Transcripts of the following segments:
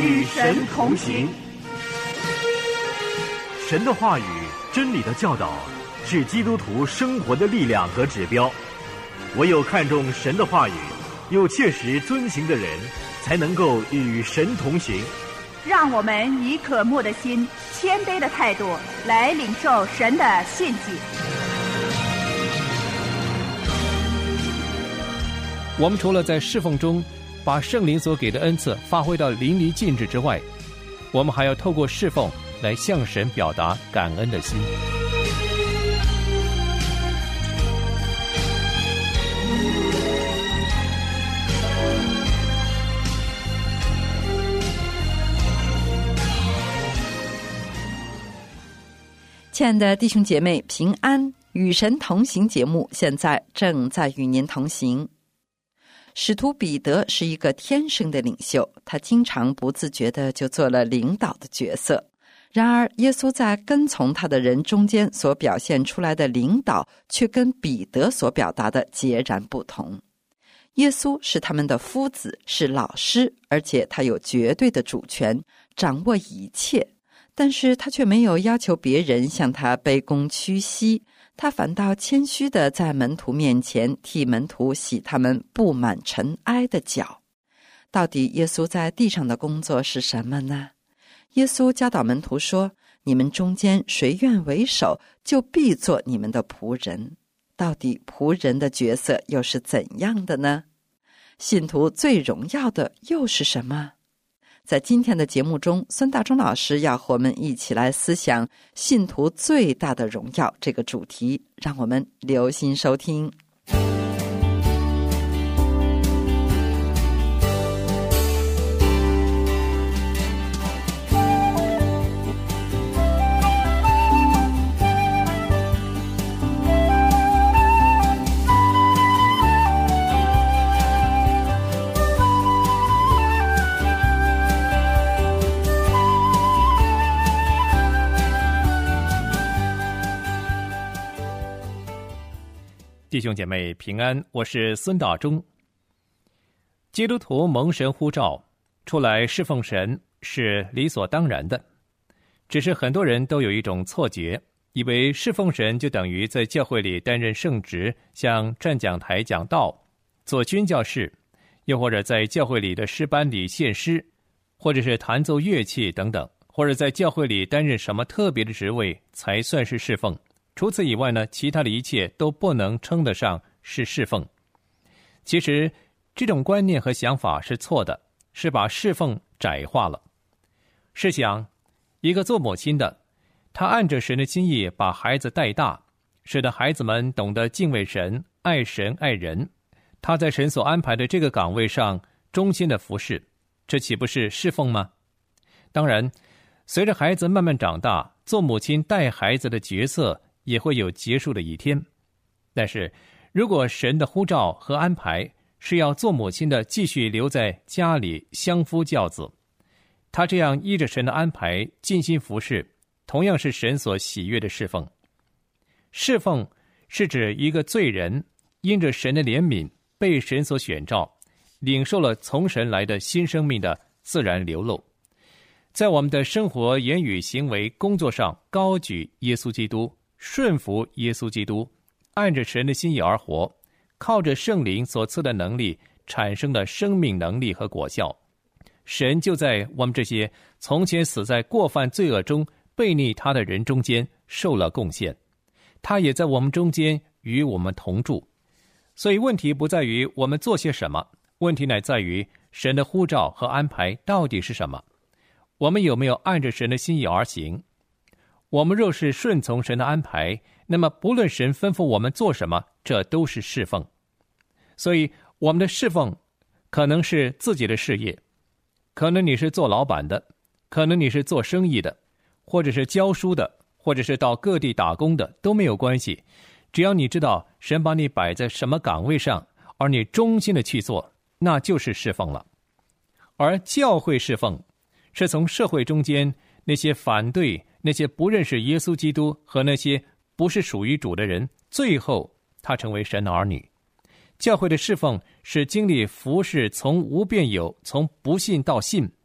与神同行。 神的话语、真理的教导是基督徒生活的力量和指标。唯有看重神的话语，又切实遵行的人，才能够与神同行。 让我们以渴慕的心、谦卑的态度来领受神的信息。 我们除了在侍奉中把圣灵所给的恩赐发挥到淋漓尽致之外，我们还要透过侍奉来向神表达感恩的心。 亲爱的弟兄姐妹，平安，与神同行节目现在正在与您同行。使徒彼得是一个天生的领袖，他经常不自觉地就做了领导的角色。然而耶稣在跟从他的人中间所表现出来的领导，却跟彼得所表达的截然不同。耶稣是他们的夫子，是老师，而且他有绝对的主权，掌握一切。但是他却没有要求别人向他卑躬屈膝，他反倒谦虚地在门徒面前替门徒洗他们布满尘埃的脚。到底耶稣在地上的工作是什么呢？耶稣教导门徒说，你们中间谁愿为首，就必做你们的仆人。到底仆人的角色又是怎样的呢？信徒最荣耀的又是什么？在今天的节目中，孙大中老师要和我们一起来思想信徒最大的荣耀这个主题，让我们留心收听。 弟兄姐妹平安，我是孙大中。基督徒蒙神呼召出来侍奉神是理所当然的，只是很多人都有一种错觉，以为侍奉神就等于在教会里担任圣职，像站讲台讲道、做宣教士，又或者在教会里的诗班里献诗，或者是弹奏乐器等等，或者在教会里担任什么特别的职位才算是侍奉。除此以外呢，其他的一切都不能称得上是侍奉。其实这种观念和想法是错的，是把侍奉窄化了。试想，一个做母亲的，她按着神的心意把孩子带大，使得孩子们懂得敬畏神、爱神、爱人。她在神所安排的这个岗位上忠心的服侍，这岂不是侍奉吗？当然，随着孩子慢慢长大，做母亲带孩子的角色也会有结束的一天。但是如果神的呼召和安排是要做母亲的继续留在家里相夫教子，他这样依着神的安排尽心服侍，同样是神所喜悦的侍奉。侍奉是指一个罪人因着神的怜悯被神所选召，领受了从神来的新生命的自然流露，在我们的生活、言语、行为、工作上高举耶稣基督，顺服耶稣基督，按着神的心意而活，靠着圣灵所赐的能力产生的生命能力和果效。神就在我们这些从前死在过犯罪恶中悖逆他的人中间受了贡献，他也在我们中间与我们同住。所以问题不在于我们做些什么，问题乃在于神的呼召和安排到底是什么，我们有没有按着神的心意而行。我们若是顺从神的安排，那么不论神吩咐我们做什么，这都是侍奉。所以我们的侍奉可能是自己的事业，可能你是做老板的，可能你是做生意的，或者是教书的，或者是到各地打工的，都没有关系。只要你知道神把你摆在什么岗位上，而你忠心的去做，那就是侍奉了。而教会侍奉是从社会中间那些反对、那些不认识耶稣基督和那些不是属于主的人，最后他成为神的儿女。教会的侍奉是经历服侍从无变有，从不信到信，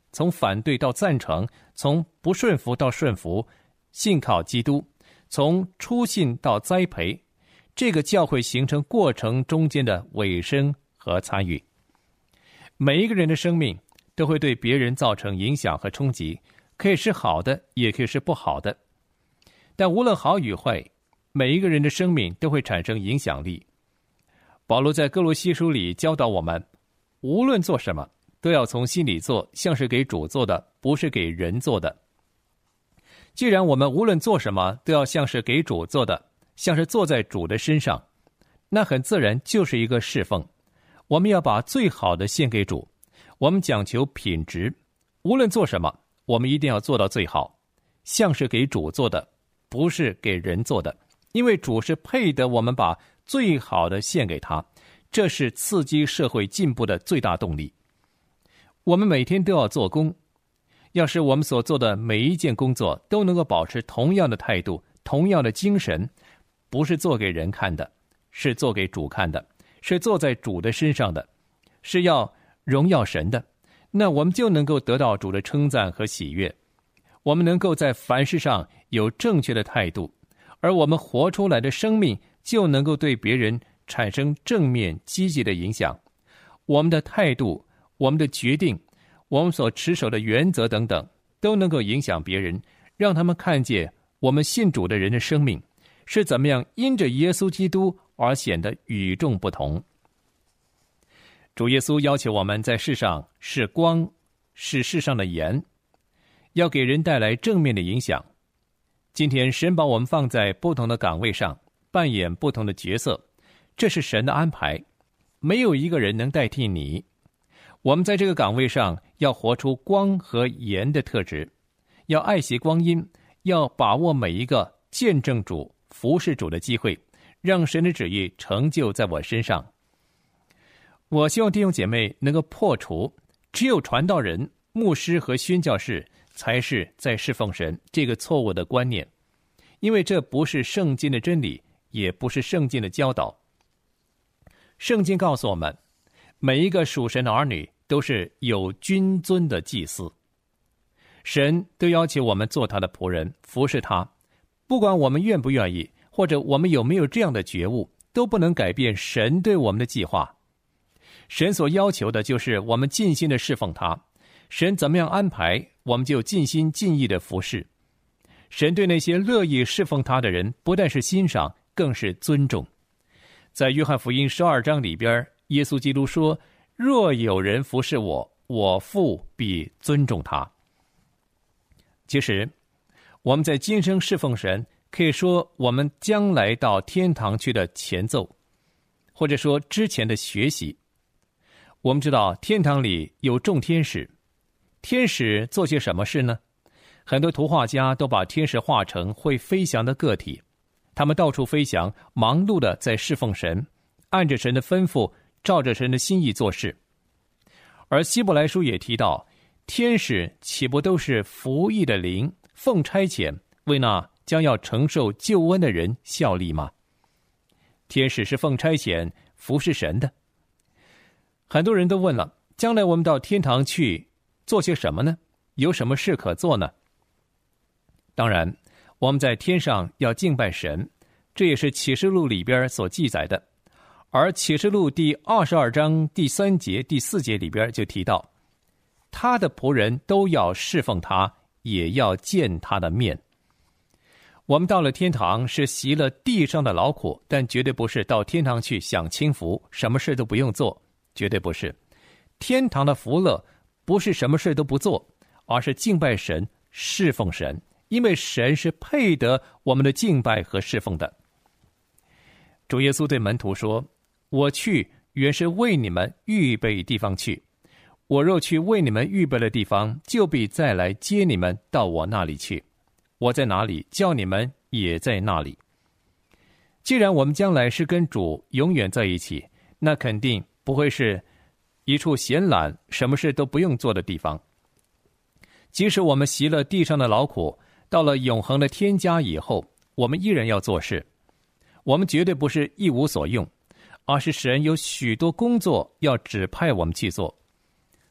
从反对到赞成，从不顺服到顺服，信靠基督，从初信到栽培，这个教会形成过程中间的尾声和参与。每一个人的生命都会对别人造成影响和冲击，可以是好的，也可以是不好的。但无论好与坏，每一个人的生命都会产生影响力。保罗在哥罗西书里教导我们，无论做什么，都要从心里做，像是给主做的，不是给人做的。既然我们无论做什么都要像是给主做的，像是坐在主的身上，那很自然就是一个侍奉。我们要把最好的献给主，我们讲求品质，无论做什么，我们一定要做到最好，像是给主做的，不是给人做的。因为主是配得我们把最好的献给他，这是刺激社会进步的最大动力。我们每天都要做工，要是我们所做的每一件工作都能够保持同样的态度，同样的精神，不是做给人看的，是做给主看的，是做在主的身上的，是要荣耀神的，那我们就能够得到主的称赞和喜悦。我们能够在凡事上有正确的态度，而我们活出来的生命就能够对别人产生正面积极的影响。我们的态度，我们的决定，我们所持守的原则等等，都能够影响别人，让他们看见我们信主的人的生命是怎么样因着耶稣基督而显得与众不同。主耶稣要求我们在世上是光，是世上的盐，要给人带来正面的影响。今天神把我们放在不同的岗位上，扮演不同的角色，这是神的安排，没有一个人能代替你。我们在这个岗位上要活出光和盐的特质，要爱惜光阴，要把握每一个见证主、服侍主的机会，让神的旨意成就在我身上。我希望弟兄姐妹能够破除只有传道人、牧师和宣教士才是在侍奉神这个错误的观念，因为这不是圣经的真理，也不是圣经的教导。圣经告诉我们，每一个属神的儿女都是有君尊的祭司，神都要求我们做他的仆人，服侍他，不管我们愿不愿意，或者我们有没有这样的觉悟，都不能改变神对我们的计划。神所要求的就是我们尽心的侍奉他，神怎么样安排，我们就尽心尽意的服侍。神对那些乐意侍奉他的人，不但是欣赏，更是尊重。在约翰福音12章里边，耶稣基督说，若有人服侍我，我父必尊重他。其实我们在今生侍奉神，可以说我们将来到天堂去的前奏，或者说之前的学习。我们知道天堂里有众天使，天使做些什么事呢？很多图画家都把天使画成会飞翔的个体，他们到处飞翔，忙碌的在侍奉神，按着神的吩咐，照着神的心意做事。而希伯来书也提到，天使岂不都是服役的灵，奉差遣为那将要承受救恩的人效力吗？天使是奉差遣服侍神的。很多人都问了，将来我们到天堂去做些什么呢？有什么事可做呢？当然，我们在天上要敬拜神，这也是启示录里边所记载的。而启示录第22章第3节、第4节里边就提到，他的仆人都要侍奉他，也要见他的面。我们到了天堂是习了地上的劳苦，但绝对不是到天堂去享清福，什么事都不用做，绝对不是。天堂的福乐不是什么事都不做，而是敬拜神、侍奉神，因为神是配得我们的敬拜和侍奉的。主耶稣对门徒说，我去原是为你们预备地方去，我若去为你们预备了地方，就必再来接你们到我那里去，我在哪里，叫你们也在那里。既然我们将来是跟主永远在一起，那肯定不会是一处闲懒什么事都不用做的地方。即使我们习了地上的劳苦，到了永恒的天家以后，我们依然要做事。我们绝对不是一无所用，而是神有许多工作要指派我们去做。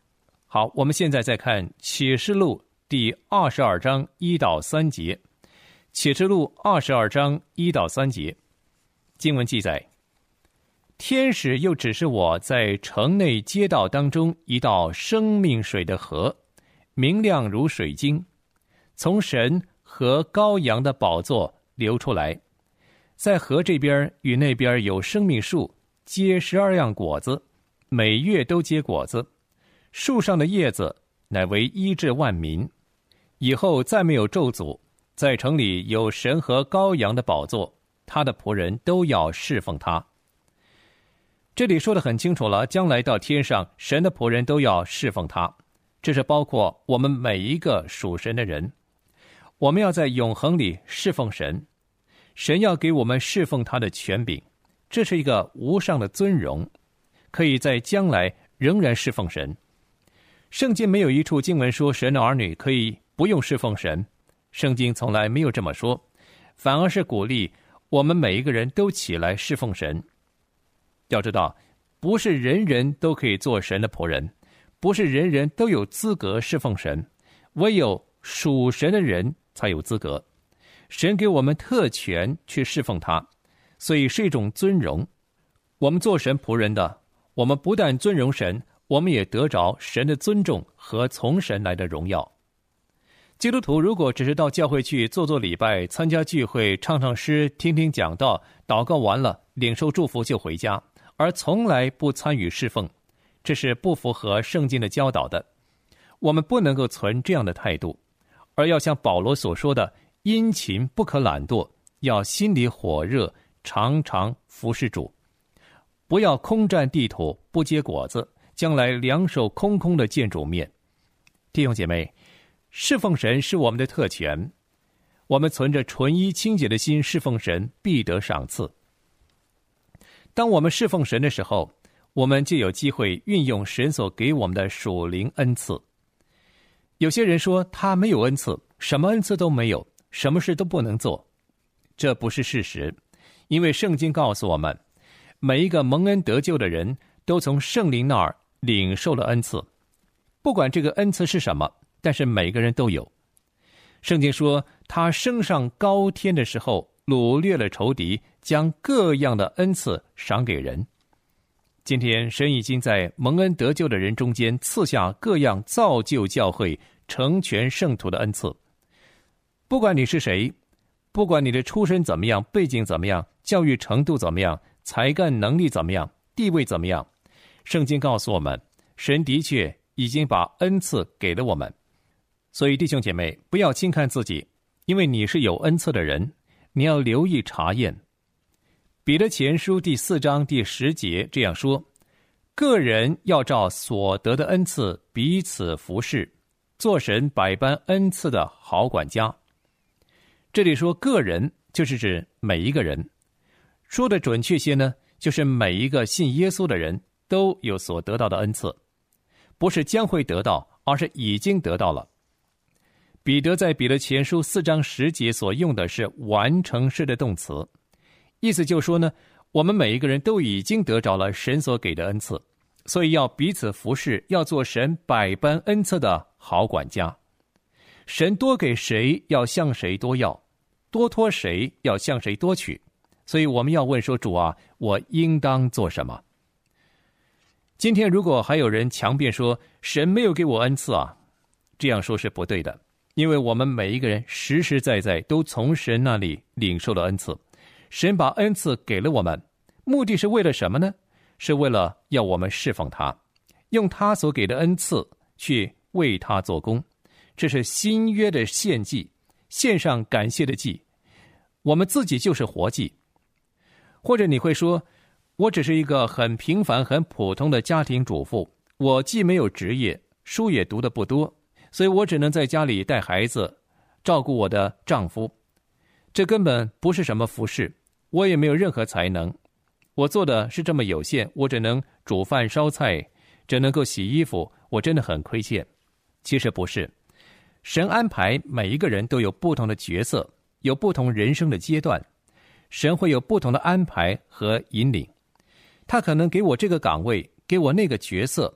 好，我们现在再看启示录第22章1到3节。启示录22章1到3节，经文记载，天使又指示我在城内街道当中一道生命水的河，明亮如水晶，从神和羔羊的宝座流出来。在河这边与那边有生命树，结12样果子，每月都结果子。树上的叶子乃为医治万民。以后再没有咒诅，在城里有神和羔羊的宝座，他的仆人都要侍奉他。这里说得很清楚了，将来到天上，神的仆人都要侍奉他，这是包括我们每一个属神的人。我们要在永恒里侍奉神，神要给我们侍奉他的权柄，这是一个无上的尊荣，可以在将来仍然侍奉神。圣经没有一处经文说神的儿女可以不用侍奉神，圣经从来没有这么说，反而是鼓励我们每一个人都起来侍奉神。要知道，不是人人都可以做神的仆人，不是人人都有资格侍奉神，唯有属神的人才有资格。神给我们特权去侍奉他，所以是一种尊荣。我们做神仆人的，我们不但尊荣神，我们也得着神的尊重和从神来的荣耀。基督徒如果只是到教会去做做礼拜，参加聚会，唱唱诗，听听讲道，祷告完了，领受祝福就回家，而从来不参与侍奉，这是不符合圣经的教导的。我们不能够存这样的态度，而要像保罗所说的，殷勤不可懒惰，要心里火热，常常服侍主。不要空占地土，不结果子，将来两手空空的见主面。弟兄姐妹，侍奉神是我们的特权，我们存着纯一清洁的心侍奉神，必得赏赐。当我们侍奉神的时候，我们就有机会运用神所给我们的属灵恩赐。有些人说他没有恩赐，什么恩赐都没有，什么事都不能做。这不是事实，因为圣经告诉我们，每一个蒙恩得救的人都从圣灵那儿领受了恩赐，不管这个恩赐是什么，但是每个人都有。圣经说，他升上高天的时候，掳掠了仇敌，将各样的恩赐赏给人。今天神已经在蒙恩得救的人中间赐下各样造就教会、成全圣徒的恩赐。不管你是谁，不管你的出身怎么样，背景怎么样，教育程度怎么样，才干能力怎么样，地位怎么样，圣经告诉我们，神的确已经把恩赐给了我们。所以弟兄姐妹，不要轻看自己，因为你是有恩赐的人，你要留意查验。彼得前书第4章第10节这样说，个人要照所得的恩赐彼此服侍，做神百般恩赐的好管家。这里说个人，就是指每一个人，说的准确些呢，就是每一个信耶稣的人都有所得到的恩赐，不是将会得到，而是已经得到了。彼得在彼得前书4章10节所用的是完成式的动词，意思就是说呢，我们每一个人都已经得着了神所给的恩赐，所以要彼此服侍，要做神百般恩赐的好管家。神多给谁，要向谁多要，多托谁，要向谁多取。所以我们要问说，主啊，我应当做什么？今天如果还有人强辩说神没有给我恩赐啊，这样说是不对的，因为我们每一个人实实在在都从神那里领受了恩赐。神把恩赐给了我们，目的是为了什么呢？是为了要我们侍奉他，用他所给的恩赐去为他做工。这是新约的献祭，献上感谢的祭，我们自己就是活祭。或者你会说，我只是一个很平凡很普通的家庭主妇，我既没有职业，书也读得不多，所以我只能在家里带孩子，照顾我的丈夫，这根本不是什么服事，我也没有任何才能，我做的是这么有限，我只能煮饭烧菜，只能够洗衣服，我真的很亏欠。其实不是，神安排每一个人都有不同的角色，有不同人生的阶段，神会有不同的安排和引领。他可能给我这个岗位，给我那个角色，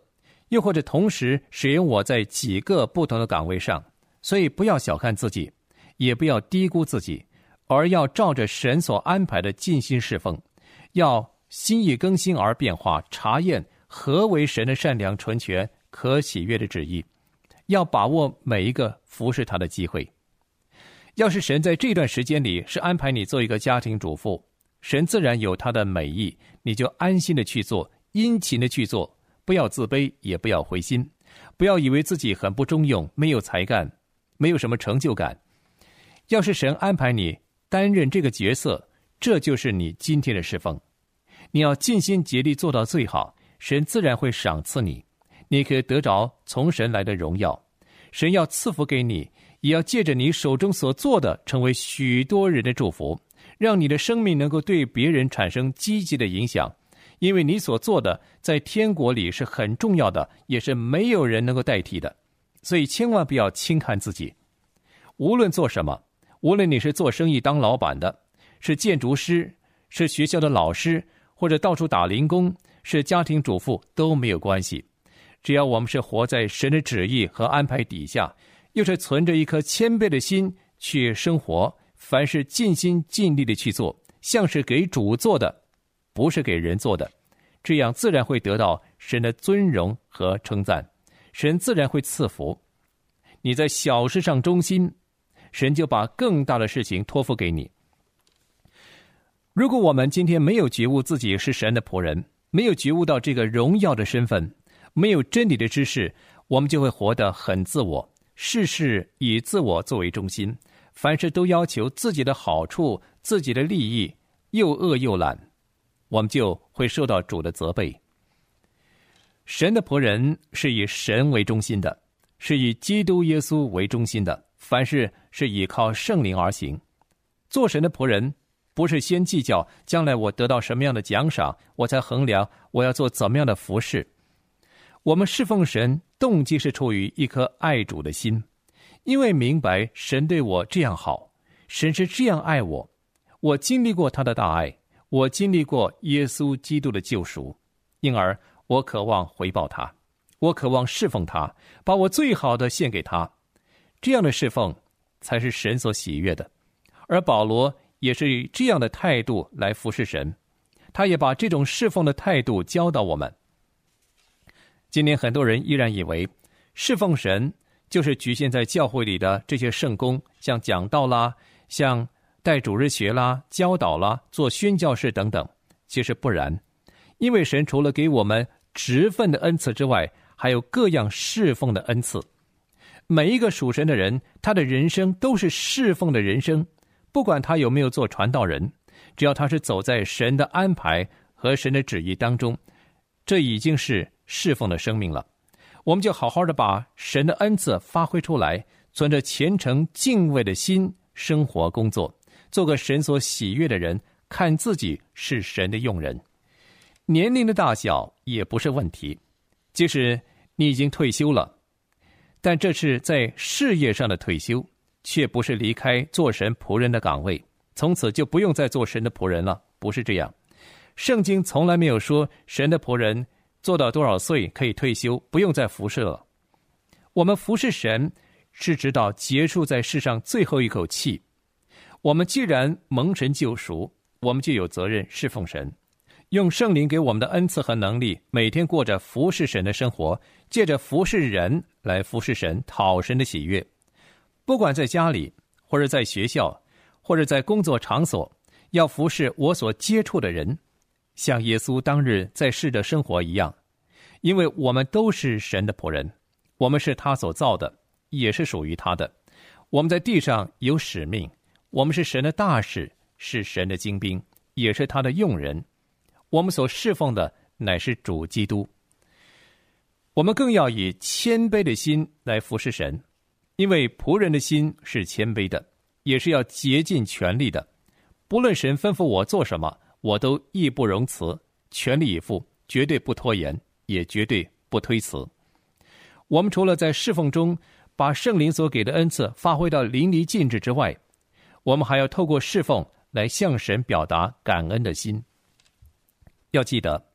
又或者同时使用我在几个不同的岗位上。所以不要小看自己，也不要低估自己，而要照着神所安排的尽心侍奉，要心意更新而变化，查验何为神的善良、纯全、可喜悦的旨意，要把握每一个服侍他的机会。要是神在这段时间里是安排你做一个家庭主妇，神自然有他的美意，你就安心的去做，殷勤的去做，不要自卑，也不要灰心，不要以为自己很不中用，没有才干，没有什么成就感。要是神安排你担任这个角色，这就是你今天的侍奉。你要尽心竭力做到最好，神自然会赏赐你，你可以得着从神来的荣耀。神要赐福给你，也要借着你手中所做的成为许多人的祝福，让你的生命能够对别人产生积极的影响。因为你所做的在天国里是很重要的，也是没有人能够代替的。所以千万不要轻看自己。无论做什么，无论你是做生意当老板的，是建筑师，是学校的老师，或者到处打零工，是家庭主妇，都没有关系。只要我们是活在神的旨意和安排底下，又是存着一颗谦卑的心去生活，凡是尽心尽力的去做，像是给主做的，不是给人做的，这样自然会得到神的尊荣和称赞，神自然会赐福。你在小事上忠心，神就把更大的事情托付给你。如果我们今天没有觉悟自己是神的仆人，没有觉悟到这个荣耀的身份，没有真理的知识，我们就会活得很自我，事事以自我作为中心，凡事都要求自己的好处、自己的利益，又恶又懒，我们就会受到主的责备。神的仆人是以神为中心的，是以基督耶稣为中心的，凡事是依靠圣灵而行。做神的仆人不是先计较将来我得到什么样的奖赏，我才衡量我要做怎么样的服事。我们侍奉神动机是出于一颗爱主的心，因为明白神对我这样好，神是这样爱我，我经历过他的大爱，我经历过耶稣基督的救赎，因而我渴望回报他，我渴望侍奉他，把我最好的献给他。这样的侍奉才是神所喜悦的。而保罗也是以这样的态度来服侍神，他也把这种侍奉的态度教导我们。今天很多人依然以为侍奉神就是局限在教会里的这些圣工，像讲道啦，像带主日学啦，教导啦，做宣教士等等。其实不然，因为神除了给我们职分的恩赐之外，还有各样侍奉的恩赐。每一个属神的人，他的人生都是侍奉的人生，不管他有没有做传道人，只要他是走在神的安排和神的旨意当中，这已经是侍奉的生命了。我们就好好的把神的恩赐发挥出来，存着虔诚敬畏的心生活工作，做个神所喜悦的人，看自己是神的用人。年龄的大小也不是问题，即使你已经退休了，但这是在事业上的退休，却不是离开做神仆人的岗位，从此就不用再做神的仆人了，不是这样。圣经从来没有说神的仆人做到多少岁可以退休，不用再服侍了。我们服侍神是直到结束在世上最后一口气。我们既然蒙神救赎，我们就有责任侍奉神，用圣灵给我们的恩赐和能力，每天过着服侍神的生活，借着服侍人来服侍神，讨神的喜悦。不管在家里，或者在学校，或者在工作场所，要服侍我所接触的人，像耶稣当日在世的生活一样。因为我们都是神的仆人，我们是他所造的，也是属于他的。我们在地上有使命，我们是神的大使，是神的精兵，也是他的用人。我们所侍奉的乃是主基督。我们更要以谦卑的心来服侍神，因为仆人的心是谦卑的，也是要竭尽全力的。不论神吩咐我做什么，我都义不容辞，全力以赴，绝对不拖延，也绝对不推辞。我们除了在侍奉中把圣灵所给的恩赐发挥到淋漓尽致之外，我们还要透过侍奉来向神表达感恩的心。要记得，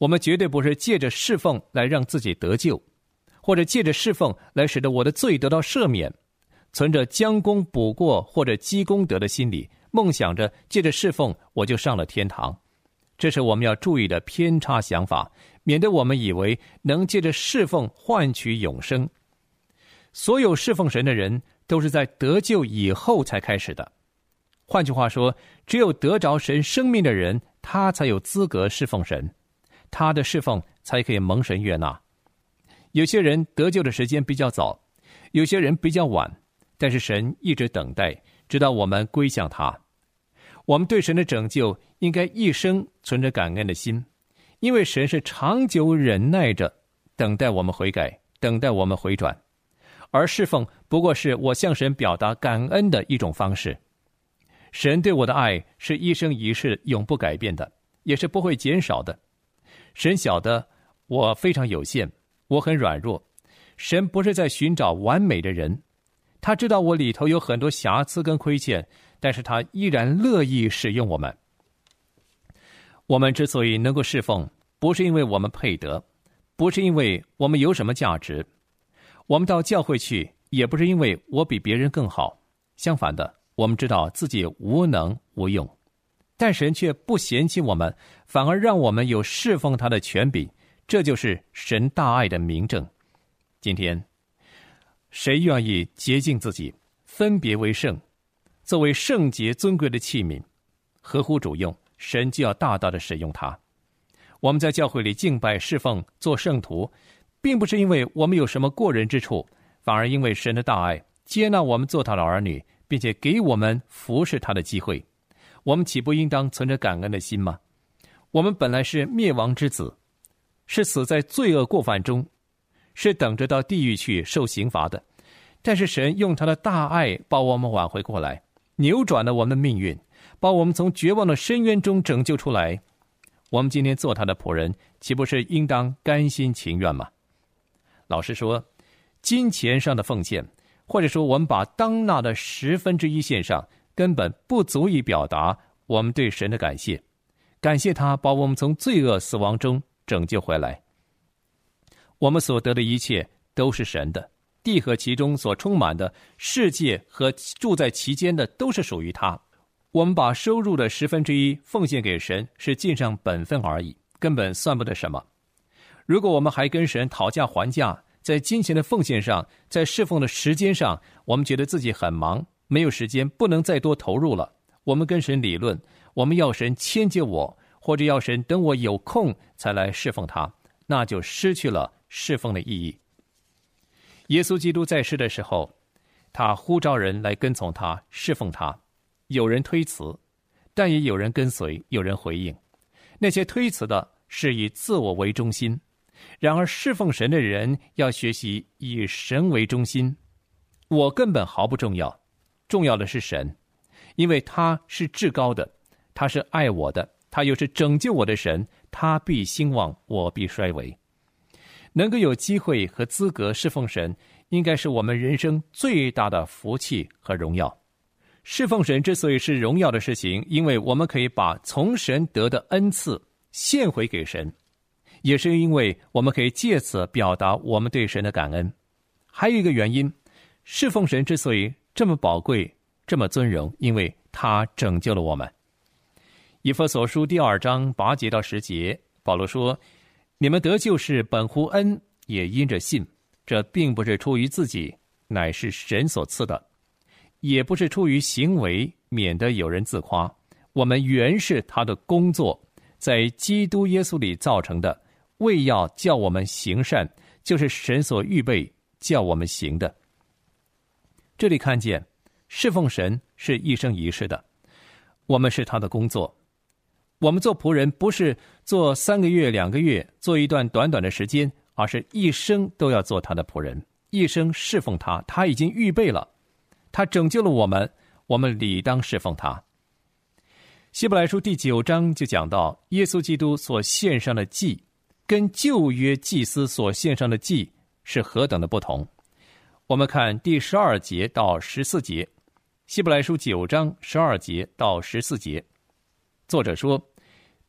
我们绝对不是借着侍奉来让自己得救，或者借着侍奉来使得我的罪得到赦免，存着将功补过或者积功德的心理，梦想着借着侍奉我就上了天堂。这是我们要注意的偏差想法，免得我们以为能借着侍奉换取永生。所有侍奉神的人都是在得救以后才开始的。换句话说，只有得着神生命的人，他才有资格侍奉神，他的侍奉才可以蒙神悦纳。有些人得救的时间比较早，有些人比较晚，但是神一直等待，直到我们归向他。我们对神的拯救应该一生存着感恩的心，因为神是长久忍耐着等待我们悔改，等待我们回转。而侍奉不过是我向神表达感恩的一种方式。神对我的爱是一生一世永不改变的，也是不会减少的。神晓得我非常有限，我很软弱。神不是在寻找完美的人，他知道我里头有很多瑕疵跟亏欠，但是他依然乐意使用我们。我们之所以能够侍奉，不是因为我们配得，不是因为我们有什么价值。我们到教会去，也不是因为我比别人更好，相反的，我们知道自己无能无用，但神却不嫌弃我们，反而让我们有侍奉他的权柄，这就是神大爱的明证。今天，谁愿意洁净自己，分别为圣，作为圣洁尊贵的器皿，合乎主用，神就要大大的使用它。我们在教会里敬拜侍奉做圣徒，并不是因为我们有什么过人之处，反而因为神的大爱接纳我们做他的儿女，并且给我们服侍他的机会。我们岂不应当存着感恩的心吗？我们本来是灭亡之子，是死在罪恶过犯中，是等着到地狱去受刑罚的。但是神用他的大爱把我们挽回过来，扭转了我们的命运，把我们从绝望的深渊中拯救出来。我们今天做他的仆人，岂不是应当甘心情愿吗？老实说，金钱上的奉献，或者说我们把当纳的1/10献上，根本不足以表达我们对神的感谢，感谢他把我们从罪恶死亡中拯救回来。我们所得的一切都是神的，地和其中所充满的，世界和住在其间的，都是属于他。我们把收入的1/10奉献给神，是尽上本分而已，根本算不得什么。如果我们还跟神讨价还价，在金钱的奉献上，在侍奉的时间上，我们觉得自己很忙，没有时间，不能再多投入了。我们跟神理论，我们要神迁就我，或者要神等我有空才来侍奉他，那就失去了侍奉的意义。耶稣基督在世的时候，他呼召人来跟从他，侍奉他。有人推辞，但也有人跟随，有人回应。那些推辞的是以自我为中心，然而侍奉神的人要学习以神为中心。我根本毫不重要，重要的是神，因为他是至高的，他是爱我的，他又是拯救我的神，他必兴旺，我必衰微。能够有机会和资格侍奉神，应该是我们人生最大的福气和荣耀。侍奉神之所以是荣耀的事情，因为我们可以把从神得的恩赐献回给神，也是因为我们可以借此表达我们对神的感恩。还有一个原因，侍奉神之所以这么宝贵，这么尊荣，因为他拯救了我们。以弗所书2章8节到10节，保罗说：你们得救是本乎恩，也因着信，这并不是出于自己，乃是神所赐的，也不是出于行为，免得有人自夸。我们原是他的工作，在基督耶稣里造成的，为要叫我们行善，就是神所预备叫我们行的。这里看见侍奉神是一生一世的，我们是他的工作。我们做仆人不是做3个月2个月，做一段短短的时间，而是一生都要做他的仆人，一生侍奉他。他已经预备了，他拯救了我们，我们理当侍奉他。希伯来书第9章就讲到，耶稣基督所献上的祭跟旧约祭司所献上的祭是何等的不同。我们看第12节到14节，希伯来书9章12节到14节，作者说：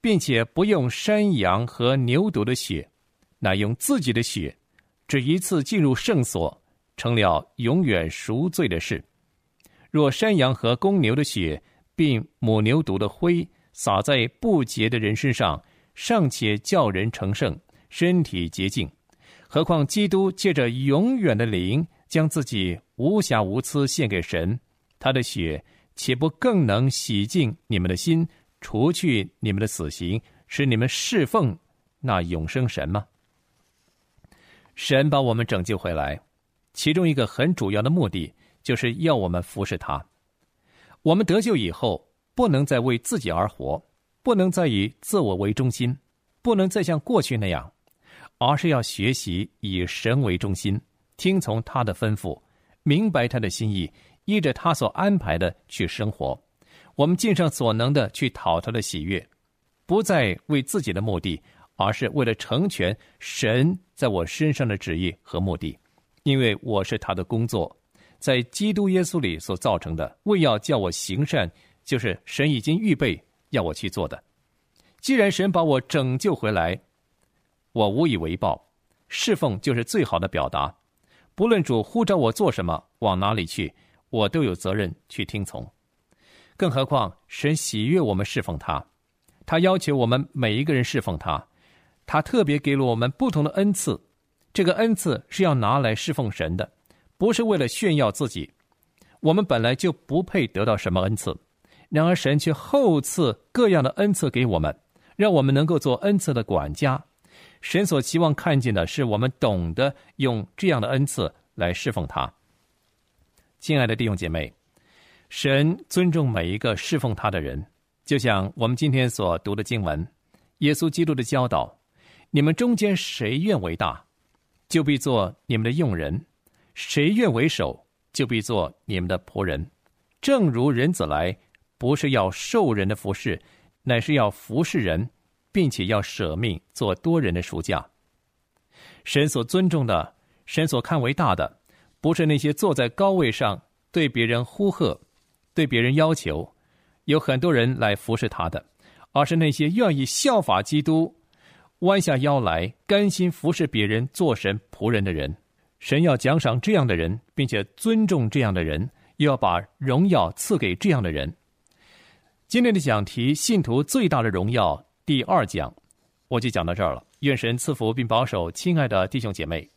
并且不用山羊和牛犊的血，乃用自己的血，只一次进入圣所，成了永远赎罪的事。若山羊和公牛的血，并母牛犊的灰洒在不洁的人身上，尚且叫人成圣，身体洁净，何况基督借着永远的灵，将自己无瑕无疵献给神，他的血岂不更能洗净你们的心，除去你们的死刑，使你们侍奉那永生神吗？神把我们拯救回来，其中一个很主要的目的，就是要我们服侍他。我们得救以后，不能再为自己而活，不能再以自我为中心，不能再像过去那样，而是要学习以神为中心，听从他的吩咐，明白他的心意，依着他所安排的去生活。我们尽上所能的去讨他的喜悦，不再为自己的目的，而是为了成全神在我身上的旨意和目的。因为我是他的工作，在基督耶稣里所造成的，为要叫我行善，就是神已经预备要我去做的。既然神把我拯救回来，我无以为报，侍奉就是最好的表达。不论主呼召我做什么，往哪里去，我都有责任去听从。更何况神喜悦我们侍奉他，他要求我们每一个人侍奉他，他特别给了我们不同的恩赐，这个恩赐是要拿来侍奉神的，不是为了炫耀自己。我们本来就不配得到什么恩赐，然而神却厚赐各样的恩赐给我们，让我们能够做恩赐的管家。神所期望看见的是我们懂得用这样的恩赐来侍奉他。亲爱的弟兄姐妹，神尊重每一个侍奉他的人，就像我们今天所读的经文，耶稣基督的教导，你们中间谁愿为大，就必做你们的用人；谁愿为首，就必做你们的仆人。正如人子来，不是要受人的服侍，乃是要服侍人，并且要舍命做多人的赎价。神所尊重的，神所看为大的，不是那些坐在高位上对别人呼喝，对别人要求，有很多人来服侍他的，而是那些愿意效法基督，弯下腰来甘心服侍别人，做神仆人的人。神要奖赏这样的人，并且尊重这样的人，又要把荣耀赐给这样的人。今天的讲题，信徒最大的荣耀第2讲，我就讲到这儿了。愿神赐福并保守亲爱的弟兄姐妹。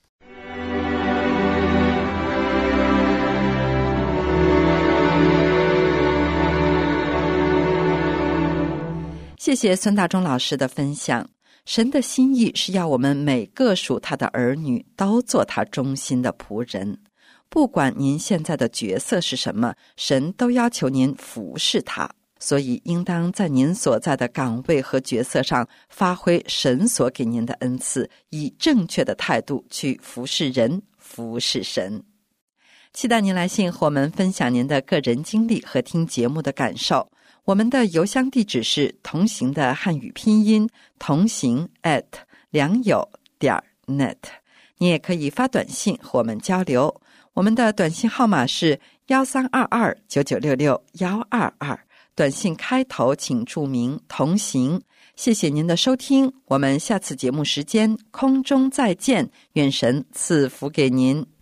谢谢孙大中老师的分享。神的心意是要我们每个属他的儿女都做他忠心的仆人，不管您现在的角色是什么，神都要求您服侍他。所以应当在您所在的岗位和角色上发挥神所给您的恩赐，以正确的态度去服侍人，服侍神。期待您来信和我们分享您的个人经历和听节目的感受。我们的邮箱地址是同行的汉语拼音同行@良友.net。你也可以发短信和我们交流，我们的短信号码是13229966-122，短信开头请注明同行。谢谢您的收听，我们下次节目时间空中再见，愿神赐福给您。